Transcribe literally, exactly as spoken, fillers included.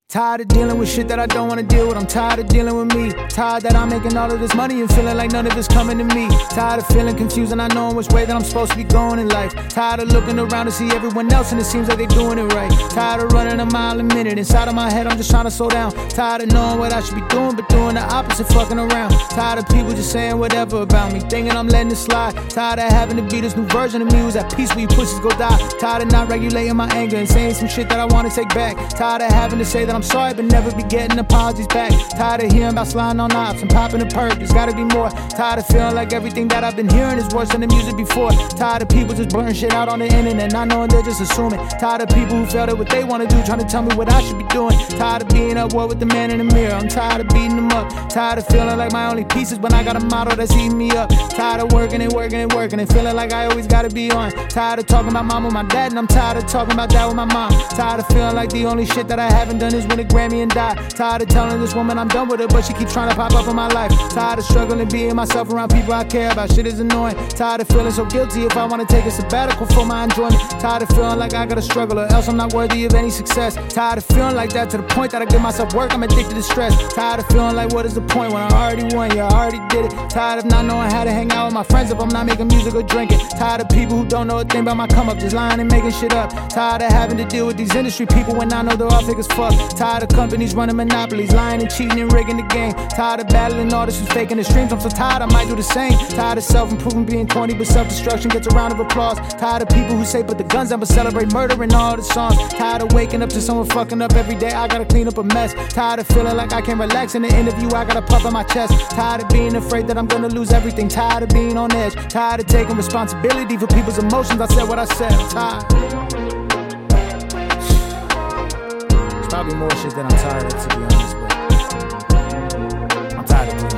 Tired of dealing with shit that I don't wanna deal with. I'm tired of dealing with me. Tired that I'm making all of this money and feeling like none of it's coming to me. Tired of feeling confused and not knowing which way that I'm supposed to be going in life. Tired of looking around to see everyone else and it seems like they're doing it right. Tired of running a mile a minute. Inside of my head I'm just trying to slow down. Tired of knowing what I should be doing but doing the opposite, fucking around. Tired of people just saying whatever about me, thinking I'm letting it slide. Tired of having to be this new version of me who's at peace where you pussies go die. Tired of not regulating my anger and saying some shit that I wanna take back. Tired of having to say that I'm sorry but never be getting apologies back. Tired of hearing about sliding on knobs and popping a perk. There's gotta be more. Tired of feeling like everything that I've been hearing is worse than the music before. Tired of people just blurting shit out on the internet, not knowing they're just assuming. Tired of people who felt it what they wanna do, trying to tell me what I should be doing. Tired of being at war with the man in the mirror. I'm tired of beating them up. Tired of feeling like my only piece is when I got a model that's eating me up. Tired of working and working and working and feeling like I always gotta be on. Tired of talking about mom with my dad and I'm tired of talking about dad with my mom. Tired of feeling like the only shit that I haven't done is win a Grammy and die. Tired of telling this woman I'm done with her but she keeps trying to pop up in my life. Tired of struggling being myself around people I care about. Shit is annoying. Tired of feeling so guilty if I wanna take a sabbatical for my enjoyment. Tired of feeling like I gotta struggle or else I'm not worthy of any success. Tired of feeling like that to the point that I give myself work, I'm addicted to stress. Tired of feeling like what is the point when I already won, yeah I already did it. Tired of not knowing how to hang out with my friends if I'm not making music or drinking. Tired of people who don't know a thing about my come up, just lying and making shit up. Tired of having to deal with these industry people when I know they're all fake as fuck. Tired of companies running monopolies, lying and cheating and rigging the game. Tired of battling artists who's faking the streams, I'm so tired I might do the same. Tired of self-improvement being corny but self-destruction gets a round of applause. Tired of people who say put the guns down but celebrate murder in all the songs. Tired of waking up to someone fucking up every day, I gotta clean up a mess. Tired of feeling like I can't relax in the interview, I gotta puff on my chest. Tired of being afraid that I'm gonna lose everything. Tired of being on edge. Tired of taking responsibility for people's emotions. I said what I said, I'm tired. There's probably more shit that I'm tired of, to be honest, but I'm tired of doing it.